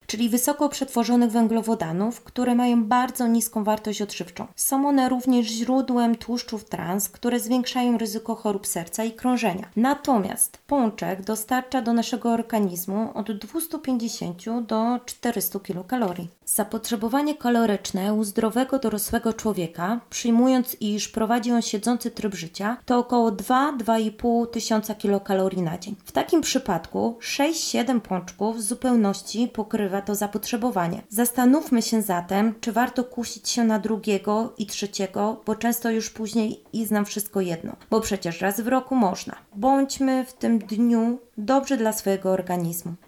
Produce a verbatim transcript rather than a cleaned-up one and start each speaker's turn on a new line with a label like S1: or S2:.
S1: czyli wysoko przetworzonych węglowodanów, które mają bardzo niską wartość odżywczą. Są one również źródłem tłuszczów trans, które zwiększają ryzyko chorób serca i krążenia. Natomiast pączek dostarcza do naszego organizmu od dwieście pięćdziesiąt do czterystu kilokalorii. Zapotrzebowanie kaloryczne u zdrowego dorosłego człowieka, przyjmując iż prowadzi on siedzący tryb życia, to około dwa do dwóch i pół tysiąca kilokalorii na dzień. W takim przypadku sześć do siedmiu pączków w zupełności pokrywa to zapotrzebowanie. Zastanówmy się zatem, czy warto kusić się na drugiego i trzeciego, bo często już później jest nam wszystko jedno, bo przecież raz w roku można. Bądźmy w tym dniu dobrzy dla swojego organizmu.